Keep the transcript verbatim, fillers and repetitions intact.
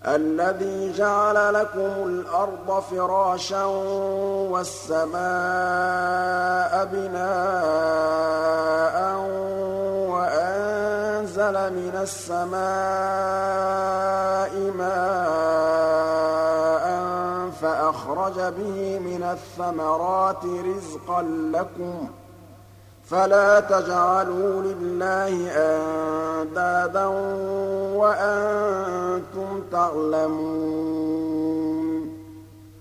الَّذِي جَعَلَ لَكُمُ الْأَرْضَ فِرَاشًا وَالسَّمَاءَ بِنَاءً وَأَنزَلَ مِنَ السَّمَاءِ مَاءً فَأَخْرَجَ بِهِ مِنَ الثَّمَرَاتِ رِزْقًا لَّكُمْ ۖ فَلَا تَجْعَلُوا لِلَّهِ أَندَادًا وَأَنتُمْ تَعْلَمُونَ